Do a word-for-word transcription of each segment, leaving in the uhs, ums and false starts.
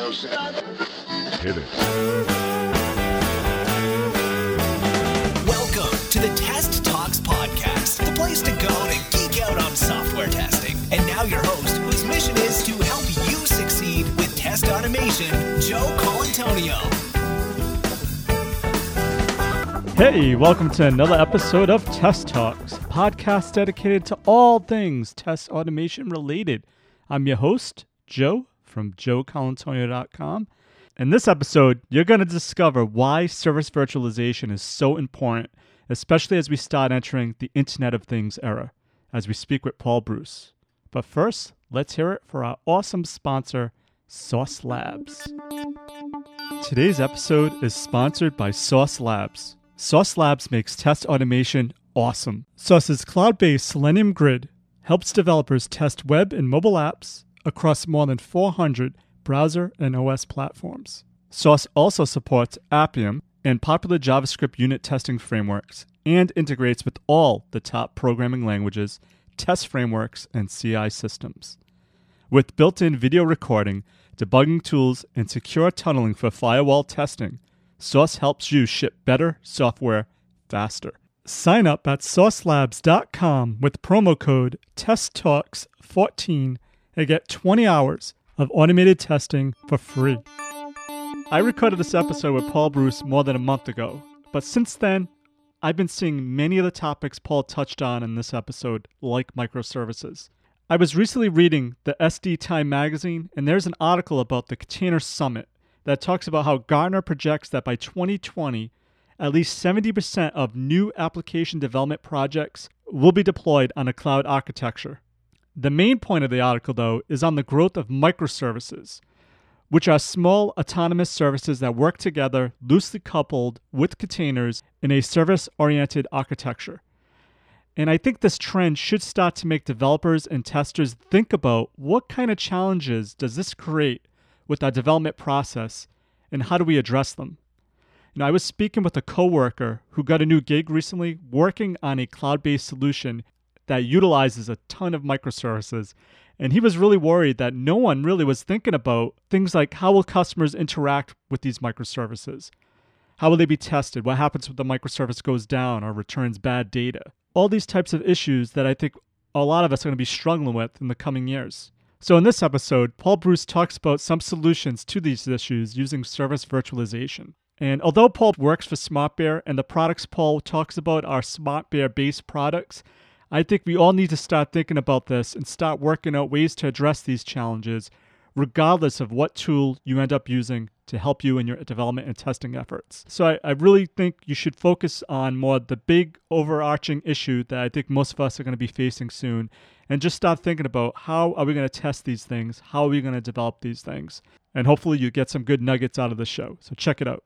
Hit it. Welcome to the Test Talks Podcast, the place to go to geek out on software testing. And now your host, whose mission is to help you succeed with test automation, Joe Colantonio. Hey, welcome to another episode of Test Talks, a podcast dedicated to all things test automation related. I'm your host, Joe, from joe colantonio dot com. In this episode, you're going to discover why service virtualization is so important, especially as we start entering the Internet of Things era, as we speak with Paul Bruce. But first, let's hear it for our awesome sponsor, Sauce Labs. Today's episode is sponsored by Sauce Labs. Sauce Labs makes test automation awesome. Sauce's cloud-based Selenium Grid helps developers test web and mobile apps across more than four hundred browser and O S platforms. Sauce also supports Appium and popular JavaScript unit testing frameworks and integrates with all the top programming languages, test frameworks, and C I systems. With built-in video recording, debugging tools, and secure tunneling for firewall testing, Sauce helps you ship better software faster. Sign up at sauce labs dot com with promo code test talks fourteen and get twenty hours of automated testing for free. I recorded this episode with Paul Bruce more than a month ago, but since then, I've been seeing many of the topics Paul touched on in this episode, like microservices. I was recently reading the S D Time magazine, and there's an article about the Container Summit that talks about how Gartner projects that by twenty twenty, at least seventy percent of new application development projects will be deployed on a cloud architecture. The main point of the article, though, is on the growth of microservices, which are small autonomous services that work together loosely coupled with containers in a service-oriented architecture. And I think this trend should start to make developers and testers think about what kind of challenges does this create with our development process, and how do we address them? You know, I was speaking with a coworker who got a new gig recently working on a cloud-based solution that utilizes a ton of microservices, and he was really worried that no one really was thinking about things like how will customers interact with these microservices? How will they be tested? What happens when the microservice goes down or returns bad data? All these types of issues that I think a lot of us are going to be struggling with in the coming years. So in this episode, Paul Bruce talks about some solutions to these issues using service virtualization. And although Paul works for SmartBear and the products Paul talks about are SmartBear-based products, I think we all need to start thinking about this and start working out ways to address these challenges, regardless of what tool you end up using to help you in your development and testing efforts. So I, I really think you should focus on more the big overarching issue that I think most of us are going to be facing soon, and just start thinking about how are we going to test these things, how are we going to develop these things, and hopefully you get some good nuggets out of the show. So check it out.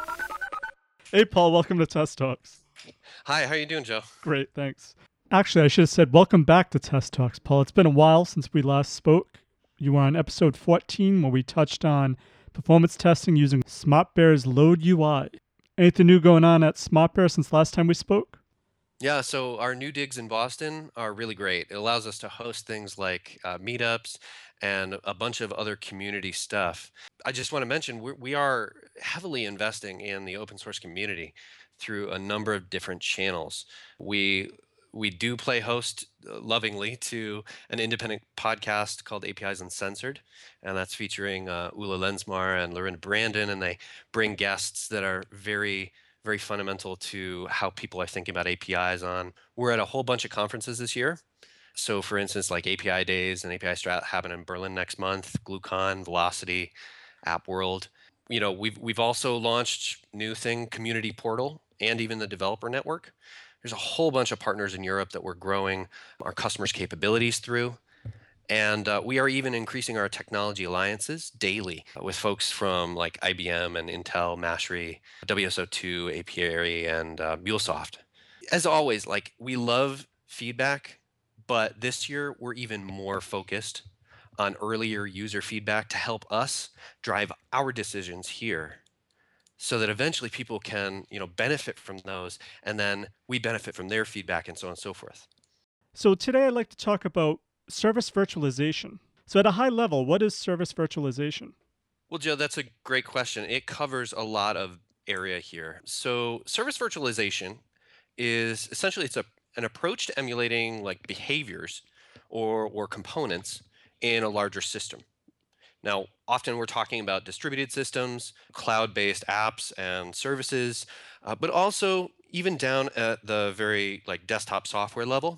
Hey, Paul, welcome to Test Talks. Hi, how are you doing, Joe? Great, thanks. Actually, I should have said welcome back to Test Talks, Paul. It's been a while since we last spoke. You were on episode fourteen where we touched on performance testing using SmartBear's Load U I. Anything new going on at SmartBear since last time we spoke? Yeah, so our new digs in Boston are really great. It allows us to host things like uh, meetups and a bunch of other community stuff. I just want to mention we're, we are heavily investing in the open source community through a number of different channels. We we do play host uh, lovingly to an independent podcast called A P Is Uncensored, and that's featuring uh, Ulla Lensmar and Lorinda Brandon, and they bring guests that are very very fundamental to how people are thinking about A P Is on. We're at a whole bunch of conferences this year. So for instance, like A P I Days and A P I Strat happen in Berlin next month, GlueCon, Velocity, App World. You know, we've we've also launched new thing, Community Portal, and even the Developer Network. There's a whole bunch of partners in Europe that we're growing our customers' capabilities through. And uh, we are even increasing our technology alliances daily with folks from like I B M and Intel, Mashry, W S O two, Apiary, and uh, MuleSoft. As always, like we love feedback, but this year we're even more focused on earlier user feedback to help us drive our decisions here, so that eventually people can, you know, benefit from those, and then we benefit from their feedback, and so on and so forth. So today I'd like to talk about service virtualization. So at a high level, what is service virtualization? Well, Joe, that's a great question. It covers a lot of area here. So, service virtualization is essentially it's a an approach to emulating like behaviors or or components in a larger system. Now, often we're talking about distributed systems, cloud-based apps and services, uh, but also even down at the very like desktop software level.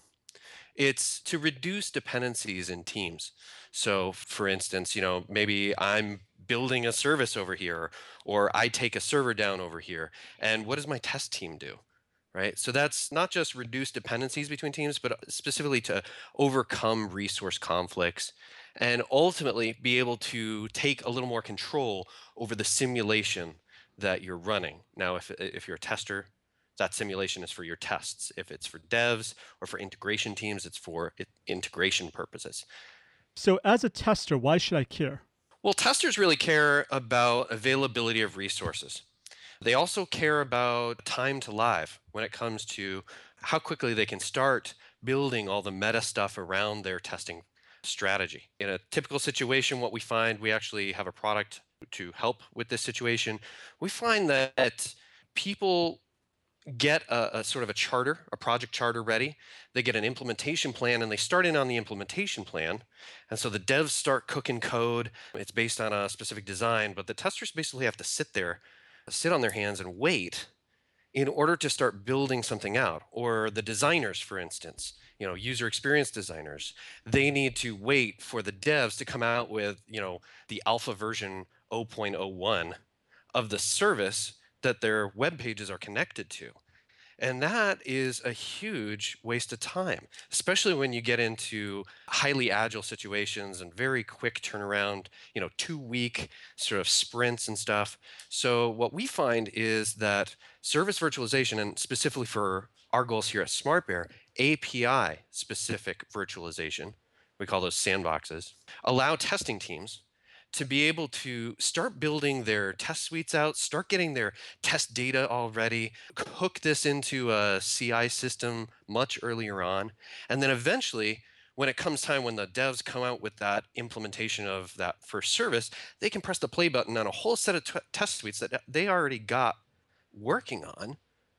It's to reduce dependencies in teams. So, for instance, you know, maybe I'm building a service over here, or I take a server down over here. And what does my test team do? Right. So that's not just reduce dependencies between teams, but specifically to overcome resource conflicts and ultimately be able to take a little more control over the simulation that you're running. Now, if, if you're a tester, that simulation is for your tests. If it's for devs or for integration teams, it's for it, integration purposes. So, as a tester, why should I care? Well, testers really care about availability of resources. They also care about time to live when it comes to how quickly they can start building all the meta stuff around their testing strategy. In a typical situation, what we find, we actually have a product to help with this situation. We find that people get a, a sort of a charter, a project charter ready. They get an implementation plan and they start in on the implementation plan. And so the devs start cooking code. It's based on a specific design, but the testers basically have to sit there, sit on their hands and wait in order to start building something out. Or the designers, for instance, you know, user experience designers, they need to wait for the devs to come out with, you know, the alpha version zero point zero one of the service that their web pages are connected to. And that is a huge waste of time, especially when you get into highly agile situations and very quick turnaround, you know, two week sort of sprints and stuff. So what we find is that service virtualization, and specifically for our goals here at SmartBear, A P I specific virtualization, we call those sandboxes, allow testing teams to be able to start building their test suites out, start getting their test data already, hook this into a C I system much earlier on. And then eventually, when it comes time when the devs come out with that implementation of that first service, they can press the play button on a whole set of t- test suites that they already got working on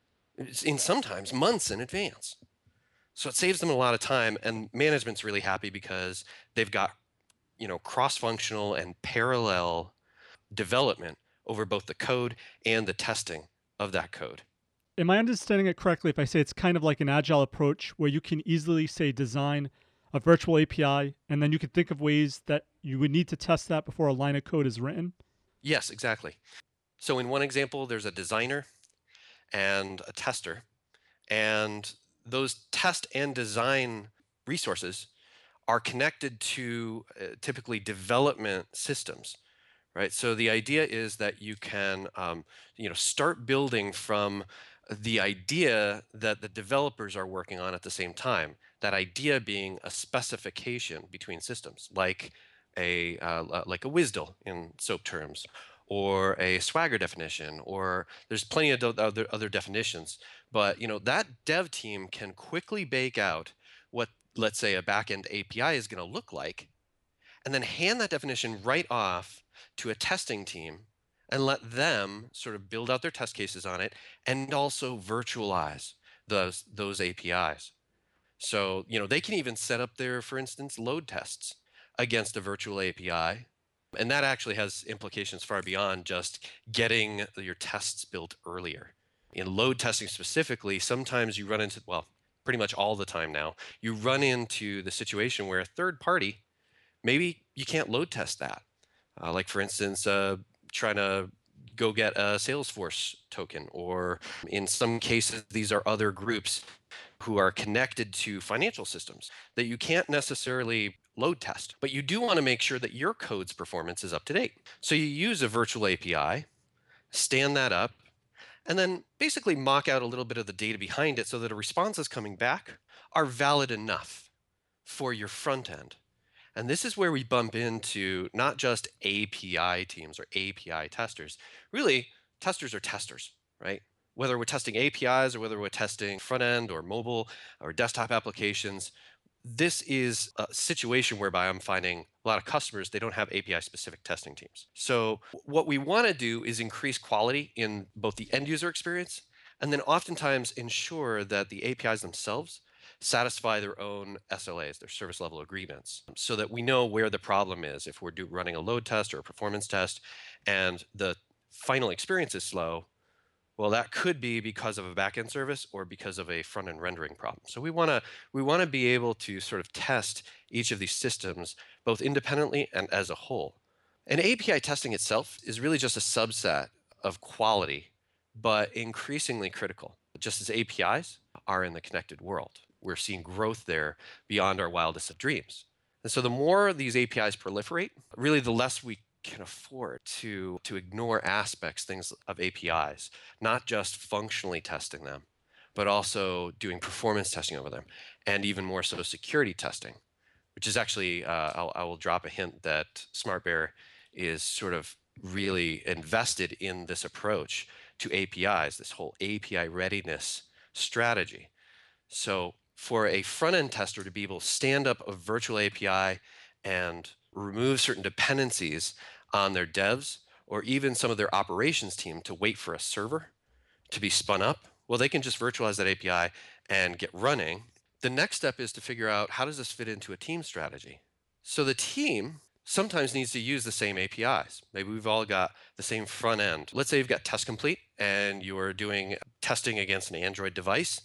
in sometimes months in advance. So it saves them a lot of time, and management's really happy because they've got you know, cross-functional and parallel development over both the code and the testing of that code. Am I understanding it correctly if I say it's kind of like an agile approach where you can easily, say, design a virtual A P I, and then you can think of ways that you would need to test that before a line of code is written? Yes, exactly. So in one example, there's a designer and a tester, and those test and design resources are connected to uh, typically development systems, right? So the idea is that you can, um, you know, start building from the idea that the developers are working on at the same time. That idea being a specification between systems, like a uh, like a WSDL in SOAP terms, or a Swagger definition, or there's plenty of do- other other definitions. But you know that dev team can quickly bake out what, let's say, a backend A P I is going to look like, and then hand that definition right off to a testing team and let them sort of build out their test cases on it and also virtualize those those A P Is. So, you know, they can even set up their, for instance, load tests against a virtual A P I. And that actually has implications far beyond just getting your tests built earlier. In load testing specifically, sometimes you run into, well, pretty much all the time now, you run into the situation where a third party, maybe you can't load test that. Uh, like, for instance, uh, trying to go get a Salesforce token, or in some cases, these are other groups who are connected to financial systems that you can't necessarily load test, but you do want to make sure that your code's performance is up to date. So you use a virtual A P I, stand that up, and then basically mock out a little bit of the data behind it so that the responses coming back are valid enough for your front end. And this is where we bump into not just A P I teams or A P I testers. Really, testers are testers, right? Whether we're testing A P Is or whether we're testing front end or mobile or desktop applications, this is a situation whereby I'm finding a lot of customers, they don't have A P I-specific testing teams. So what we want to do is increase quality in both the end user experience and then oftentimes ensure that the A P Is themselves satisfy their own S L As, their service level agreements, so that we know where the problem is. If we're do, running a load test or a performance test and the final experience is slow, well, that could be because of a backend service or because of a front-end rendering problem. So we want to we want to be able to sort of test each of these systems both independently and as a whole. And A P I testing itself is really just a subset of quality, but increasingly critical. Just as A P Is are in the connected world, we're seeing growth there beyond our wildest of dreams. And so the more these A P Is proliferate, really the less we can afford to, to ignore aspects, things of A P Is, not just functionally testing them, but also doing performance testing over them, and even more so security testing, which is actually, uh, I'll, I will drop a hint that SmartBear is sort of really invested in this approach to A P Is, this whole A P I readiness strategy. So for a front-end tester to be able to stand up a virtual A P I and remove certain dependencies on their devs or even some of their operations team to wait for a server to be spun up, well, they can just virtualize that A P I and get running. The next step is to figure out, how does this fit into a team strategy? So the team sometimes needs to use the same A P Is. Maybe we've all got the same front end. Let's say you've got Test Complete and you're doing testing against an Android device,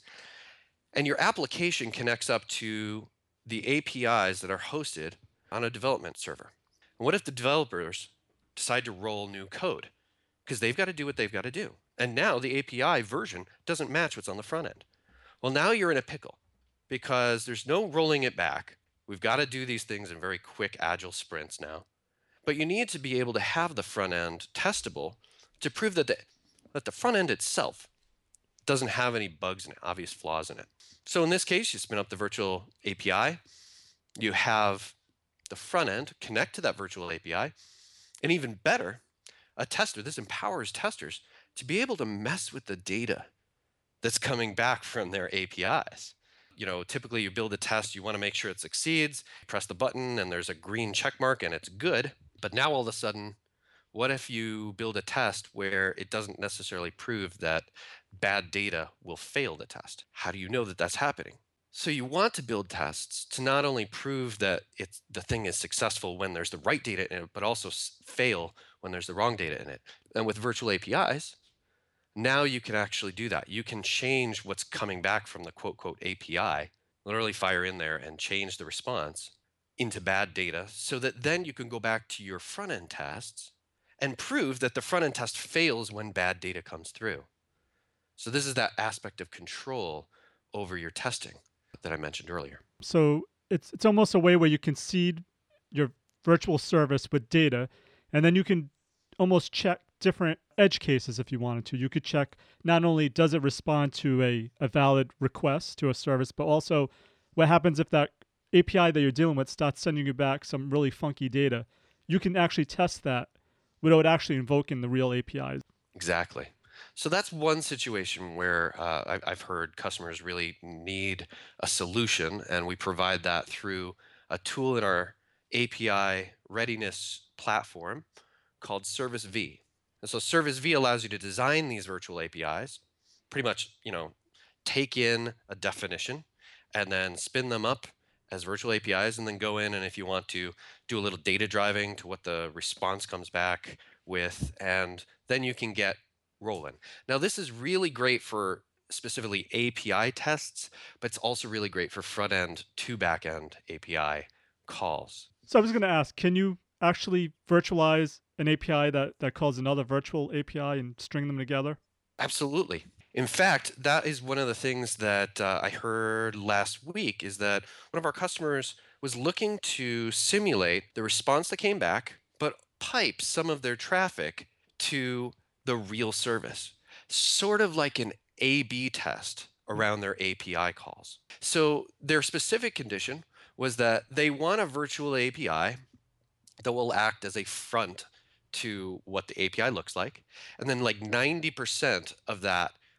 and your application connects up to the A P Is that are hosted on a development server. And what if the developers decide to roll new code? Because they've got to do what they've got to do. And now the A P I version doesn't match what's on the front end. Well, now you're in a pickle because there's no rolling it back. We've got to do these things in very quick, agile sprints now. But you need to be able to have the front end testable to prove that the, that the front end itself doesn't have any bugs and obvious flaws in it. So in this case, you spin up the virtual A P I. You have the front end connect to that virtual A P I. And even better, a tester, this empowers testers to be able to mess with the data that's coming back from their A P Is. You know, typically you build a test, you want to make sure it succeeds, press the button and there's a green check mark and it's good. But now all of a sudden, what if you build a test where it doesn't necessarily prove that bad data will fail the test? How do you know that that's happening? So you want to build tests to not only prove that it's, the thing is successful when there's the right data in it, but also fail when there's the wrong data in it. And with virtual A P Is, now you can actually do that. You can change what's coming back from the quote, quote, A P I, literally fire in there and change the response into bad data so that then you can go back to your front-end tests and prove that the front-end test fails when bad data comes through. So this is that aspect of control over your testing that I mentioned earlier. So it's it's almost a way where you can seed your virtual service with data, and then you can almost check different edge cases if you wanted to. You could check not only does it respond to a, a valid request to a service, but also what happens if that A P I that you're dealing with starts sending you back some really funky data. You can actually test that without actually invoking the real A P Is. Exactly. So that's one situation where uh, I've, I've heard customers really need a solution, and we provide that through a tool in our A P I readiness platform called Service V. And so Service V allows you to design these virtual A P Is, pretty much, you know, take in a definition and then spin them up as virtual A P Is, and then go in, and if you want to do a little data driving to what the response comes back with, and then you can get rolling. Now, this is really great for specifically A P I tests, but it's also really great for front-end to back-end A P I calls. So I was going to ask, can you actually virtualize an A P I that, that calls another virtual A P I and string them together? Absolutely. In fact, that is one of the things that uh, I heard last week, is that one of our customers was looking to simulate the response that came back, but pipe some of their traffic to the real service, sort of like an A B test around their A P I calls. So their specific condition was that they want a virtual A P I that will act as a front to what the A P I looks like. And then like ninety percent of that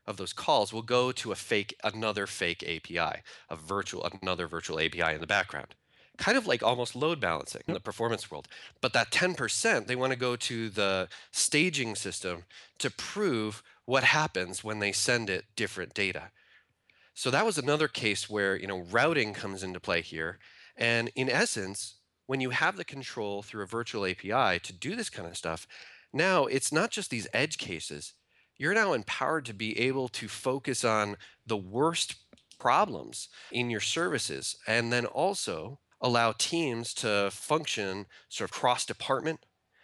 of those calls will go to a fake, another fake A P I, a virtual, another virtual A P I in the background. Kind of like almost load balancing in the performance world. But that ten percent, they want to go to the staging system to prove what happens when they send it different data. So that was another case where, you know, routing comes into play here. And in essence, when you have the control through a virtual A P I to do this kind of stuff, now it's not just these edge cases. You're now empowered to be able to focus on the worst problems in your services and then also allow teams to function sort of cross department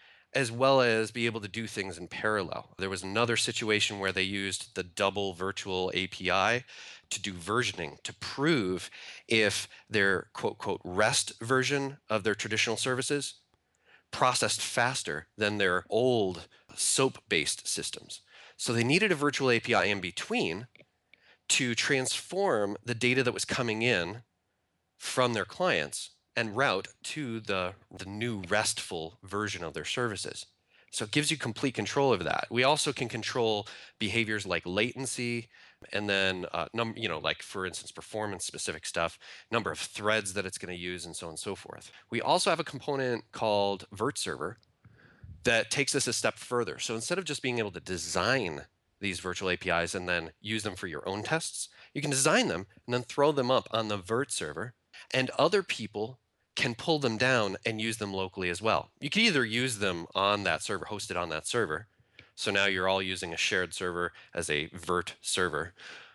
as well as be able to do things in parallel. There was another situation where they used the double virtual A P I to do versioning to prove if their quote, quote, REST version of their traditional services processed faster than their old SOAP-based systems. So they needed a virtual A P I in between to transform the data that was coming in from their clients and route to the, the new RESTful version of their services. So it gives you complete control over that. We also can control behaviors like latency and then, uh, num- you know, like for instance, performance specific stuff, number of threads that it's going to use and so on and so forth. We also have a component called VirtServer that takes us a step further. So instead of just being able to design these virtual A P Is and then use them for your own tests, you can design them and then throw them up on the VirtServer, and other people can pull them down and use them locally as well. You can either use them on that server, hosted on that server. So now you're all using a shared server as a Virt server.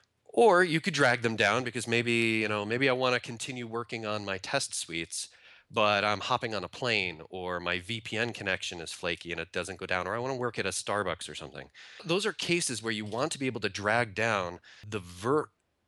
Or you could drag them down because maybe, you know, maybe I want to continue working on my test suites, but I'm hopping on a plane, or my V P N connection is flaky and it doesn't go down, or I want to work at a Starbucks or something. Those are cases where you want to be able to drag down the Virt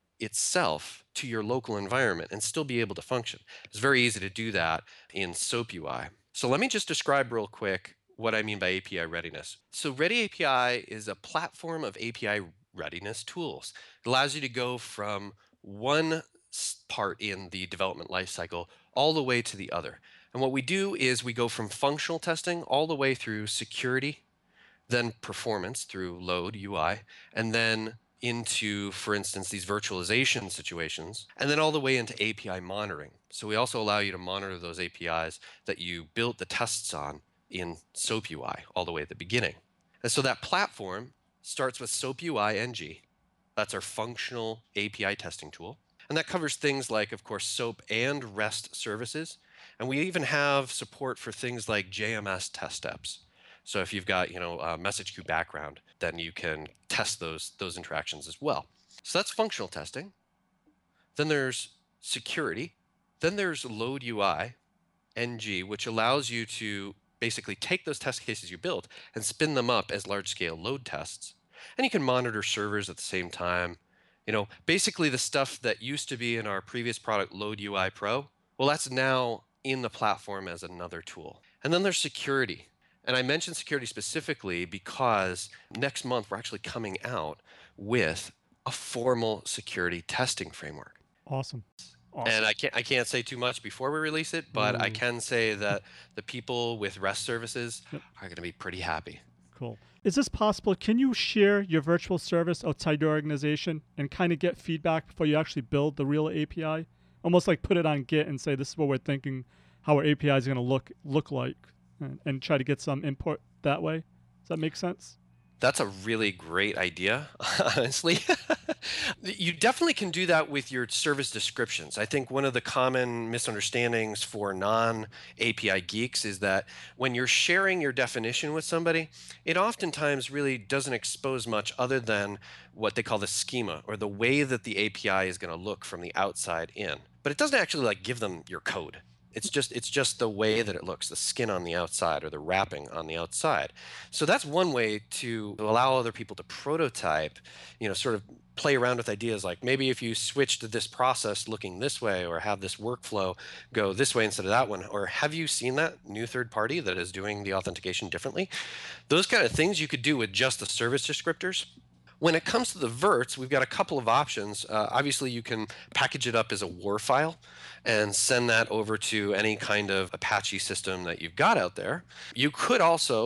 itself to your local environment and still be able to function. It's very easy to do that in SOAP-U-I. So let me just describe real quick what I mean by A P I readiness. So Ready A P I is a platform of A P I readiness tools. It allows you to go from one part in the development lifecycle all the way to the other. And what we do is we go from functional testing all the way through security, then performance through load U I, and then into, for instance, these virtualization situations, and then all the way into A P I monitoring. So we also allow you to monitor those A P Is that you built the tests on in SOAP-U-I all the way at the beginning. And so that platform starts with SOAP-U-I N G. That's our functional A P I testing tool. And that covers things like, of course, SOAP and REST services. And we even have support for things like J M S test steps. So if you've got, you know, a message queue background, then you can test those, those interactions as well. So that's functional testing. Then there's security. Then there's load U I N G, which allows you to basically take those test cases you built and spin them up as large-scale load tests. And you can monitor servers at the same time. You know, basically the stuff that used to be in our previous product, Load U I Pro, well, that's now in the platform as another tool. And then there's security. And I mentioned security specifically because next month we're actually coming out with a formal security testing framework. Awesome. Awesome. And I can't I can't say too much before we release it, but Ooh. I can say that the people with REST services Yep. are going to be pretty happy. Cool. Is this possible? Can you share your virtual service outside your organization and kind of get feedback before you actually build the real A P I? Almost like put it on Git and say, this is what we're thinking, how our A P I is going to look look like, and, and try to get some input that way. Does that make sense? That's a really great idea, honestly. You definitely can do that with your service descriptions. I think one of the common misunderstandings for non-A P I geeks is that when you're sharing your definition with somebody, it oftentimes really doesn't expose much other than what they call the schema, or the way that the A P I is going to look from the outside in. But it doesn't actually like give them your code. It's just it's just the way that it looks, the skin on the outside or the wrapping on the outside. So that's one way to allow other people to prototype, you know, sort of play around with ideas like maybe if you switched this process looking this way, or have this workflow go this way instead of that one, or have you seen that new third party that is doing the authentication differently? Those kind of things you could do with just the service descriptors. When it comes to the verts, we've got a couple of options. Uh, obviously, you can package it up as a W A R file and send that over to any kind of Apache system that you've got out there. You could also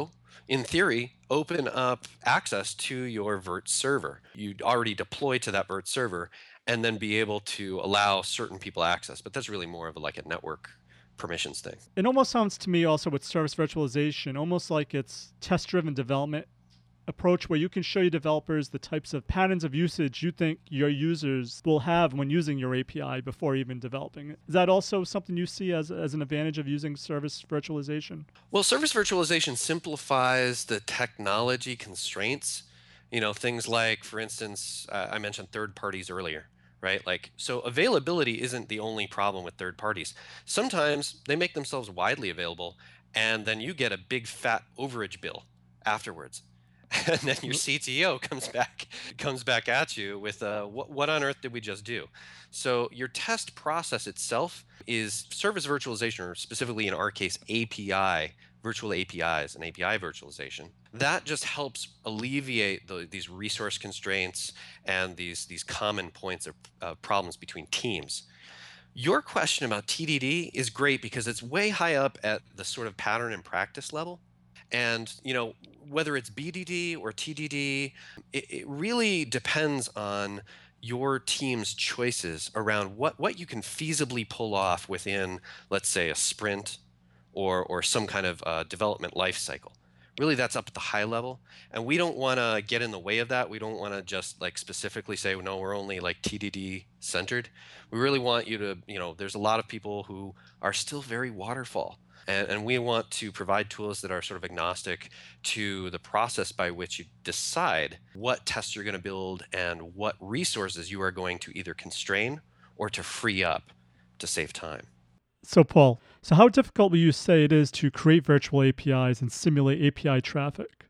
in theory, open up access to your Vert server. You'd already deploy to that Vert server and then be able to allow certain people access. But that's really more of a, like a network permissions thing. It almost sounds to me also with service virtualization, almost like it's test-driven development approach where you can show your developers the types of patterns of usage you think your users will have when using your A P I before even developing it. Is that also something you see as, as an advantage of using service virtualization? Well, service virtualization simplifies the technology constraints. You know, things like, for instance, uh, I mentioned third parties earlier, right? Like, so availability isn't the only problem with third parties. Sometimes they make themselves widely available, and then you get a big fat overage bill afterwards. And then your C T O comes back comes back at you with uh, what, what on earth did we just do? So your test process itself is service virtualization, or specifically in our case, A P I, virtual A P Is and A P I virtualization. That just helps alleviate the, these resource constraints and these, these common points of uh, problems between teams. Your question about T D D is great because it's way high up at the sort of pattern and practice level. And, you know, whether it's B D D or T D D, it, it really depends on your team's choices around what, what you can feasibly pull off within, let's say, a sprint or, or some kind of uh, development life cycle. Really, that's up at the high level. And we don't want to get in the way of that. We don't want to just like specifically say, no, we're only like T D D centered. We really want you to, you know, there's a lot of people who are still very waterfall. And, and we want to provide tools that are sort of agnostic to the process by which you decide what tests you're going to build and what resources you are going to either constrain or to free up to save time. So, Paul, so how difficult will you say it is to create virtual A P Is and simulate A P I traffic?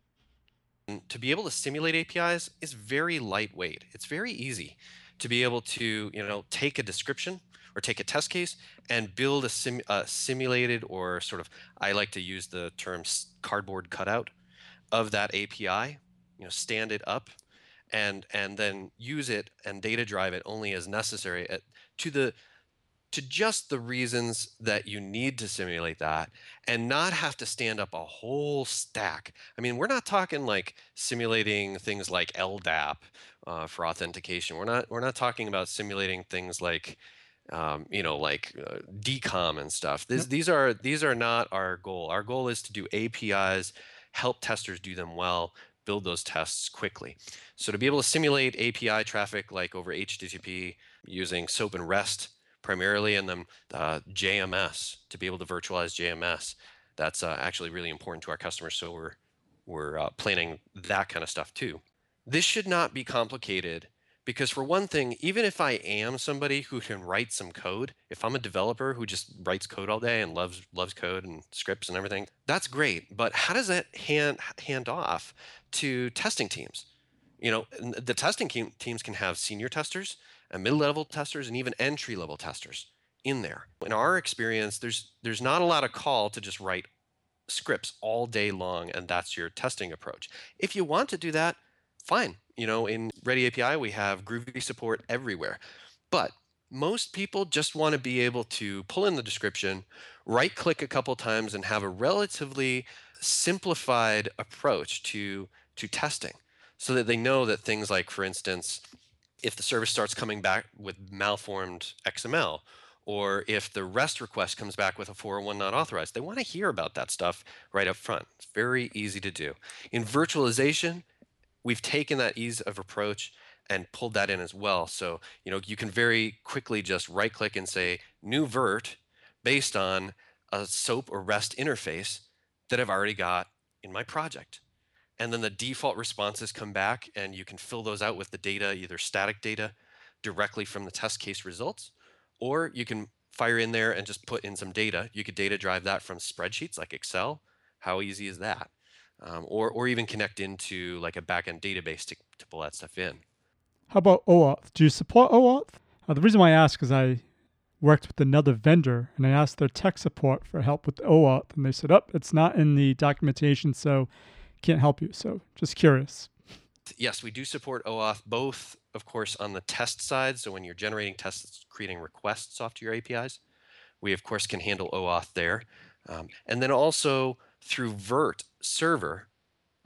And to be able to simulate A P Is is very lightweight. It's very easy to be able to, you know, take a description or take a test case and build a, sim, a simulated, or sort of, I like to use the term cardboard cutout of that A P I, you know, stand it up and and then use it and data drive it only as necessary at, to the to just the reasons that you need to simulate that, and not have to stand up a whole stack. I mean, we're not talking like simulating things like L D A P uh, for authentication. We're not we're not talking about simulating things like um, you know, like uh, D COM and stuff. This, Yep. These are these are not our goal. Our goal is to do A P Is, help testers do them well, build those tests quickly. So to be able to simulate A P I traffic like over H T T P using SOAP and REST primarily, and then uh, J M S to be able to virtualize J M S, that's uh, actually really important to our customers. So we're we're uh, planning that kind of stuff too. This should not be complicated. Because for one thing, even if I am somebody who can write some code, if I'm a developer who just writes code all day and loves loves code and scripts and everything, that's great. But how does that hand hand off to testing teams? You know, the testing teams can have senior testers and mid-level testers and even entry-level testers in there. In our experience, there's there's not a lot of call to just write scripts all day long, and that's your testing approach. If you want to do that, fine. You know, in Ready A P I, we have Groovy support everywhere. But most people just want to be able to pull in the description, right-click a couple times, and have a relatively simplified approach to, to testing, so that they know that things like, for instance, if the service starts coming back with malformed X M L, or if the REST request comes back with a four oh one not authorized, they want to hear about that stuff right up front. It's very easy to do. In virtualization, we've taken that ease of approach and pulled that in as well. So, you know, you can very quickly just right click and say new vert based on a SOAP or REST interface that I've already got in my project. And then the default responses come back, and you can fill those out with the data, either static data directly from the test case results, or you can fire in there and just put in some data. You could data drive that from spreadsheets like Excel. How easy is that? Um, or, or even connect into like a backend database to, to pull that stuff in. How about OAuth? Do you support OAuth? Uh, the reason why I ask is I worked with another vendor and I asked their tech support for help with OAuth, and they said, oh, it's not in the documentation, so can't help you. So just curious. Yes, we do support OAuth, both, of course, on the test side. So when you're generating tests, creating requests off to your A P Is, we, of course, can handle OAuth there. Um, and then also through Vert server,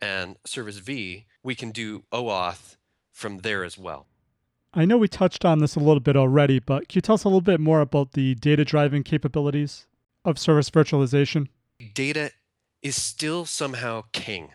and Service V, we can do OAuth from there as well. I know we touched on this a little bit already, but can you tell us a little bit more about the data driving capabilities of service virtualization? Data is still somehow king.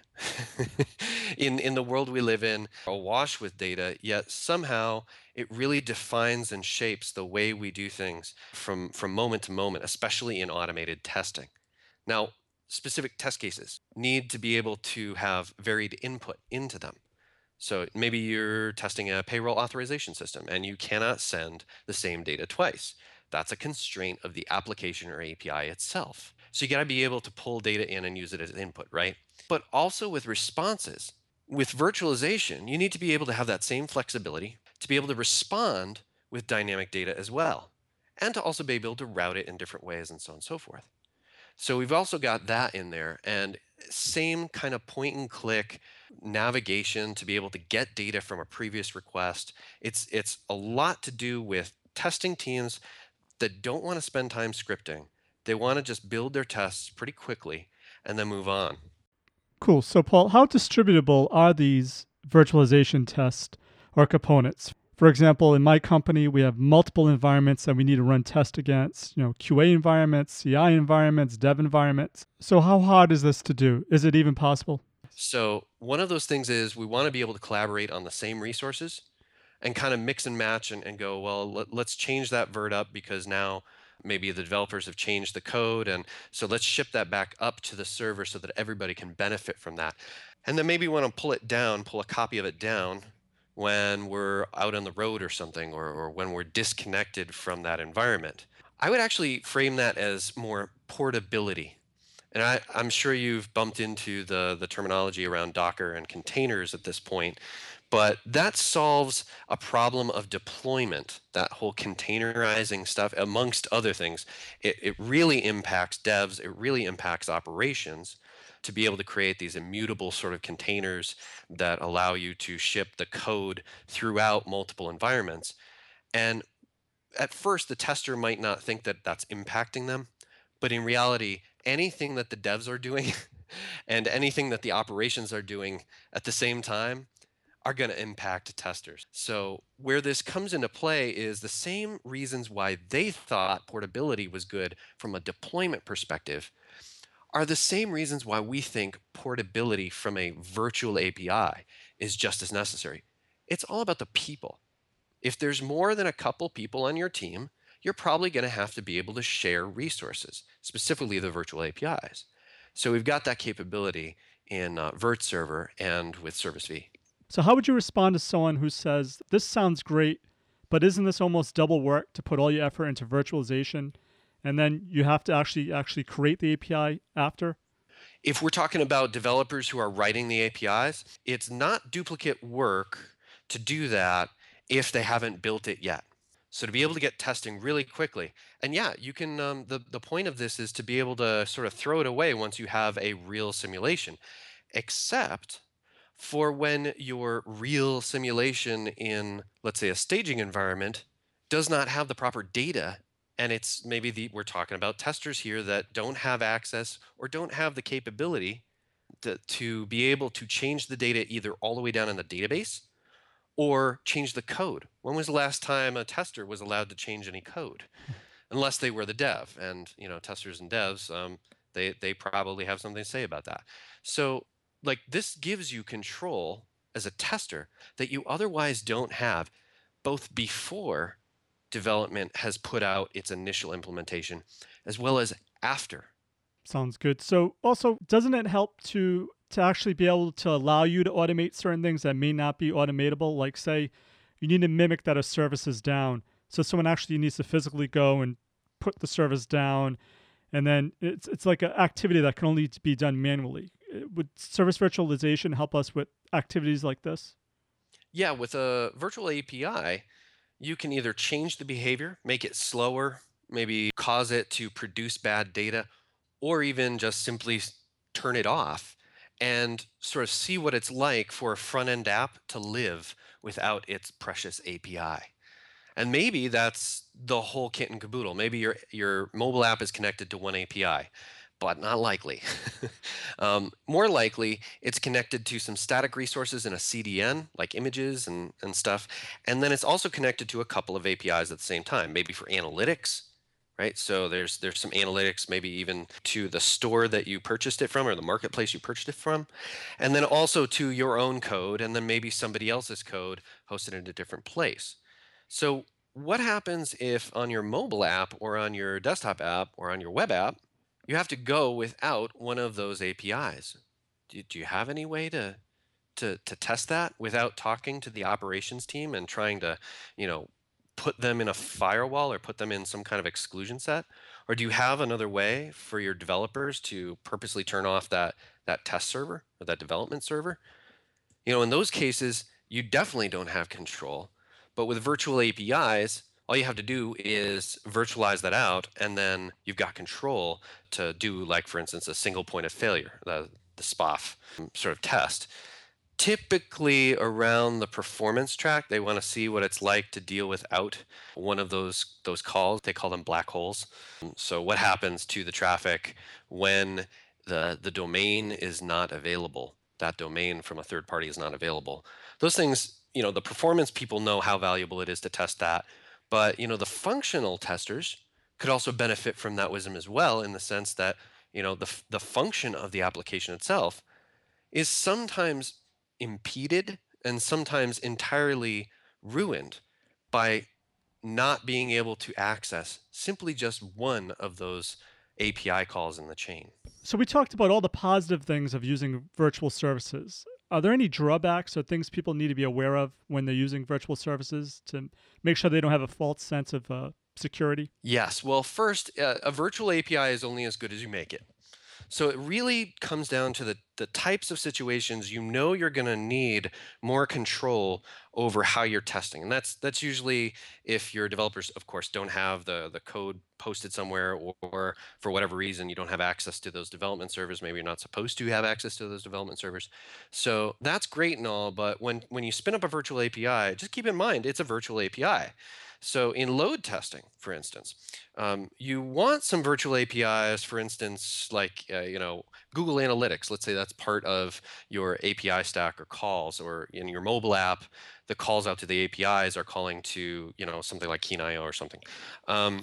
in in the world we live in, awash with data, yet somehow it really defines and shapes the way we do things from, from moment to moment, especially in automated testing. Now, specific test cases need to be able to have varied input into them. So maybe you're testing a payroll authorization system and you cannot send the same data twice. That's a constraint of the application or A P I itself. So you got to be able to pull data in and use it as input, right? But also with responses, with virtualization, you need to be able to have that same flexibility to be able to respond with dynamic data as well, and to also be able to route it in different ways and so on and so forth. So we've also got that in there, and same kind of point and click navigation to be able to get data from a previous request. It's it's a lot to do with testing teams that don't want to spend time scripting. They want to just build their tests pretty quickly and then move on. Cool. So, Paul, how distributable are these virtualization tests or components? For example, in my company, we have multiple environments that we need to run tests against, you know, Q A environments, C I environments, dev environments. So how hard is this to do? Is it even possible? So one of those things is we want to be able to collaborate on the same resources and kind of mix and match and, and go, well, let, let's change that vert up because now maybe the developers have changed the code. And so let's ship that back up to the server so that everybody can benefit from that. And then maybe we want to pull it down, pull a copy of it down when we're out on the road or something, or, or when we're disconnected from that environment. I would actually frame that as more portability. And I, I'm sure you've bumped into the, the terminology around Docker and containers at this point, but that solves a problem of deployment, that whole containerizing stuff, amongst other things. It, it really impacts devs, it really impacts operations to be able to create these immutable sort of containers that allow you to ship the code throughout multiple environments. And at first, the tester might not think that that's impacting them, but in reality, anything that the devs are doing and anything that the operations are doing at the same time are going to impact testers. So where this comes into play is the same reasons why they thought portability was good from a deployment perspective are the same reasons why we think portability from a virtual A P I is just as necessary. It's all about the people. If there's more than a couple people on your team, you're probably going to have to be able to share resources, specifically the virtual A P Is. So we've got that capability in uh, Virt Server and with Service V. So how would you respond to someone who says, this sounds great, but isn't this almost double work to put all your effort into virtualization, and then you have to actually actually create the A P I after? If we're talking about developers who are writing the A P Is, it's not duplicate work to do that if they haven't built it yet. So to be able to get testing really quickly, and yeah, you can, um, the, the point of this is to be able to sort of throw it away once you have a real simulation, except for when your real simulation in, let's say, a staging environment does not have the proper data. And it's maybe the, we're talking about testers here that don't have access or don't have the capability to, to be able to change the data either all the way down in the database or change the code. When was the last time a tester was allowed to change any code? Unless they were the dev. And you know, testers and devs, um, they, they probably have something to say about that. So like this gives you control as a tester that you otherwise don't have, both before development has put out its initial implementation as well as after. Sounds good. So also, doesn't it help to to actually be able to allow you to automate certain things that may not be automatable? Like say you need to mimic that a service is down. So someone actually needs to physically go and put the service down. And then it's it's like an activity that can only be done manually. Would service virtualization help us with activities like this? Yeah, with a virtual A P I, you can either change the behavior, make it slower, maybe cause it to produce bad data, or even just simply turn it off and sort of see what it's like for a front-end app to live without its precious A P I. And maybe that's the whole kit and caboodle. Maybe your, your mobile app is connected to one A P I, but not likely. um, more likely, it's connected to some static resources in a C D N, like images and, and stuff. And then it's also connected to a couple of A P Is at the same time, maybe for analytics, right? So there's there's some analytics, maybe even to the store that you purchased it from or the marketplace you purchased it from. And then also to your own code, and then maybe somebody else's code hosted in a different place. So what happens if on your mobile app or on your desktop app or on your web app, you have to go without one of those A P Is? Do, do you have any way to, to to test that without talking to the operations team and trying to, you know, put them in a firewall or put them in some kind of exclusion set? Or do you have another way for your developers to purposely turn off that that test server or that development server? You know, in those cases, you definitely don't have control. But with virtual A P Is, all you have to do is virtualize that out, and then you've got control to do, like, for instance, a single point of failure, the, the S P O F sort of test. Typically around the performance track, they want to see what it's like to deal without one of those those calls. They call them black holes. So what happens to the traffic when the the domain is not available? That domain from a third party is not available. Those things, you know, the performance people know how valuable it is to test that. But, you know, the functional testers could also benefit from that wisdom as well, in the sense that, you know, the the function of the application itself is sometimes impeded and sometimes entirely ruined by not being able to access simply just one of those A P I calls in the chain. So we talked about all the positive things of using virtual services. Are there any drawbacks or things people need to be aware of when they're using virtual services to make sure they don't have a false sense of uh, security? Yes. Well, first, uh, a virtual A P I is only as good as you make it. So it really comes down to the, the types of situations you know you're going to need more control over how you're testing. And that's that's usually if your developers, of course, don't have the, the code posted somewhere, or, or for whatever reason you don't have access to those development servers. Maybe you're not supposed to have access to those development servers. So that's great and all, but when, when you spin up a virtual A P I, just keep in mind it's a virtual A P I. So in load testing, for instance, um, you want some virtual A P Is, for instance, like, uh, you know, Google Analytics. Let's say that's part of your A P I stack or calls, or in your mobile app, the calls out to the A P Is are calling to, you know, something like Keen dot I O or something. Um,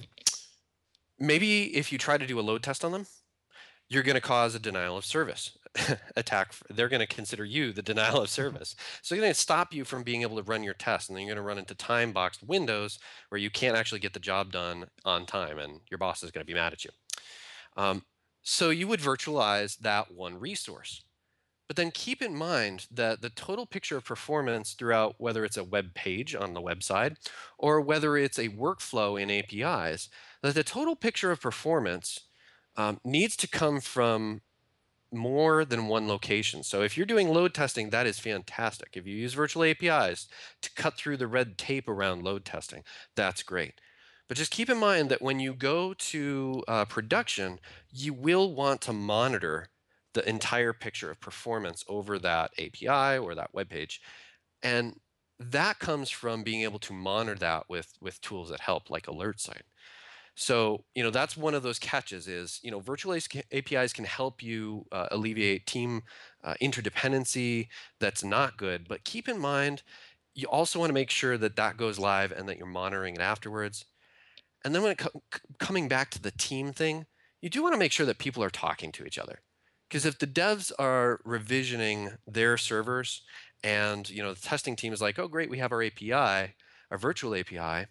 maybe if you try to do a load test on them, you're going to cause a denial of service attack. They're going to consider you the denial of service. So they're going to stop you from being able to run your test, and then you're going to run into time boxed windows where you can't actually get the job done on time, and your boss is going to be mad at you. Um, so you would virtualize that one resource. But then keep in mind that the total picture of performance throughout, whether it's a web page on the website or whether it's a workflow in A P Is, that the total picture of performance um, needs to come from more than one location. So if you're doing load testing, that is fantastic. If you use virtual A P Is to cut through the red tape around load testing, that's great. But just keep in mind that when you go to uh, production, you will want to monitor the entire picture of performance over that A P I or that web page. And that comes from being able to monitor that with, with tools that help, like AlertSight. So, you know, that's one of those catches is, you know, virtual A P Is can help you uh, alleviate team uh, interdependency that's not good. But keep in mind, you also want to make sure that that goes live and that you're monitoring it afterwards. And then when it co- coming back to the team thing, you do want to make sure that people are talking to each other. Because if the devs are revisioning their servers and, you know, the testing team is like, oh, great, we have our A P I, our virtual A P I,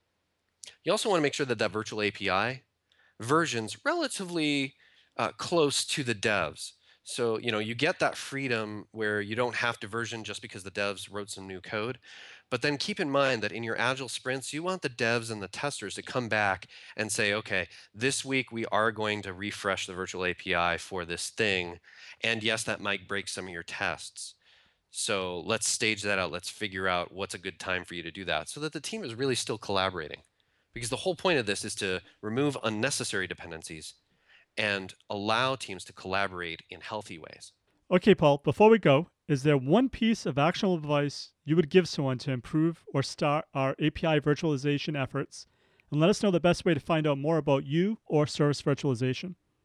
you also want to make sure that that virtual A P I version's relatively uh, close to the devs. So, you know, you get that freedom where you don't have to version just because the devs wrote some new code. But then keep in mind that in your agile sprints, you want the devs and the testers to come back and say, okay, this week we are going to refresh the virtual A P I for this thing. And yes, that might break some of your tests. So let's stage that out. Let's figure out what's a good time for you to do that so that the team is really still collaborating. Because the whole point of this is to remove unnecessary dependencies and allow teams to collaborate in healthy ways. Okay, Paul, before we go, is there one piece of actionable advice you would give someone to improve or start our A P I virtualization efforts? And let us know the best way to find out more about you or service virtualization.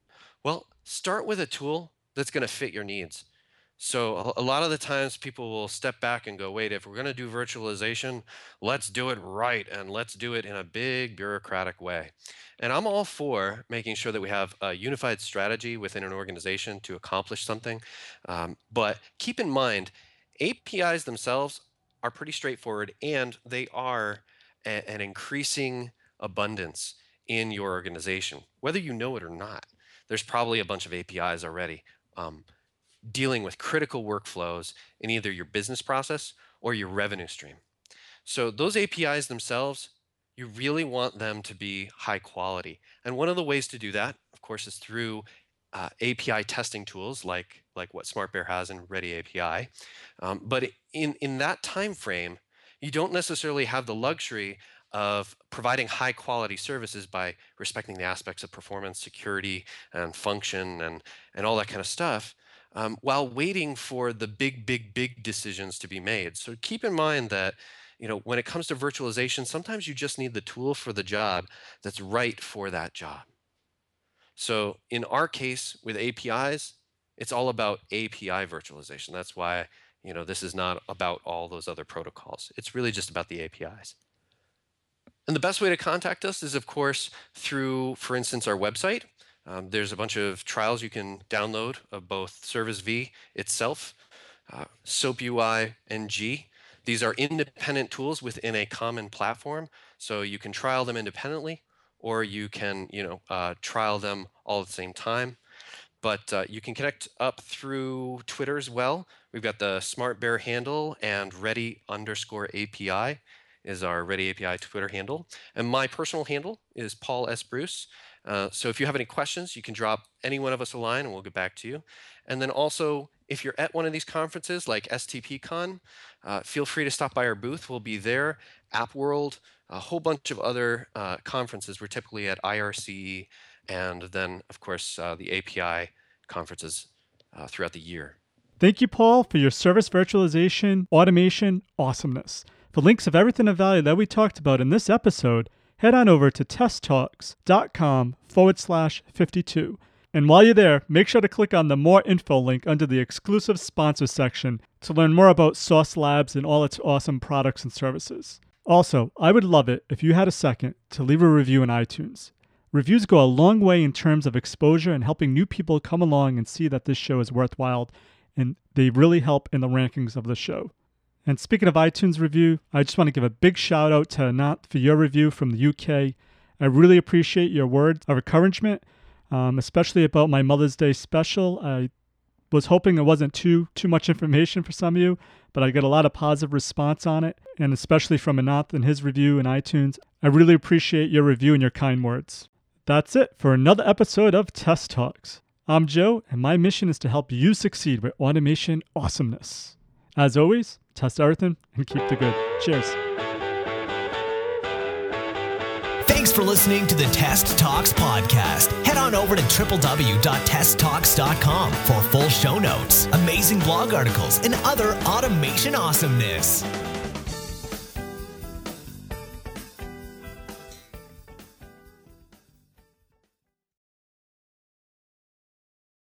Well, start with a tool that's going to fit your needs. So a a lot of the times people will step back and go, wait, if we're going to do virtualization, let's do it right and let's do it in a big bureaucratic way. And I'm all for making sure that we have a unified strategy within an organization to accomplish something. Um, but keep in mind, A P Is themselves are pretty straightforward and they are a- an increasing abundance in your organization, whether you know it or not. There's probably a bunch of A P Is already. Um, dealing with critical workflows in either your business process or your revenue stream. So those A P Is themselves, you really want them to be high quality. And one of the ways to do that, of course, is through uh, A P I testing tools like, like what SmartBear has in Ready A P I. Um, but in, in that time frame, you don't necessarily have the luxury of providing high quality services by respecting the aspects of performance, security, and function, and, and all that kind of stuff. Um, while waiting for the big, big, big decisions to be made. So keep in mind that, you know, when it comes to virtualization, sometimes you just need the tool for the job that's right for that job. So in our case with A P Is, it's all about A P I virtualization. That's why, you know, this is not about all those other protocols. It's really just about the A P Is. And the best way to contact us is, of course, through, for instance, our website. Um, there's a bunch of trials you can download of both Service V itself, uh, SoapUI, and G. These are independent tools within a common platform, so you can trial them independently, or you can, you know, uh, trial them all at the same time. But uh, you can connect up through Twitter as well. We've got the SmartBear handle, and Ready underscore A P I is our Ready A P I Twitter handle. And my personal handle is Paul S. Bruce. Uh, so if you have any questions, you can drop any one of us a line and we'll get back to you. And then also, if you're at one of these conferences like S T P Con, uh, feel free to stop by our booth. We'll be there, App World, a whole bunch of other uh, conferences. We're typically at I R C E, and then, of course, uh, the A P I conferences uh, throughout the year. Thank you, Paul, for your service virtualization, automation, awesomeness. For links of everything of value that we talked about in this episode, head on over to testtalks.com forward slash 52. And while you're there, make sure to click on the More Info link under the exclusive sponsor section to learn more about Sauce Labs and all its awesome products and services. Also, I would love it if you had a second to leave a review in iTunes. Reviews go a long way in terms of exposure and helping new people come along and see that this show is worthwhile, and they really help in the rankings of the show. And speaking of iTunes review, I just want to give a big shout out to Anant for your review from the U K. I really appreciate your words of encouragement, um, especially about my Mother's Day special. I was hoping it wasn't too too much information for some of you, but I got a lot of positive response on it, and especially from Anant and his review in iTunes. I really appreciate your review and your kind words. That's it for another episode of Test Talks. I'm Joe, and my mission is to help you succeed with automation awesomeness. As always, test everything and keep the good. Cheers. Thanks for listening to the Test Talks podcast. Head on over to w w w dot test talks dot com for full show notes, amazing blog articles, and other automation awesomeness.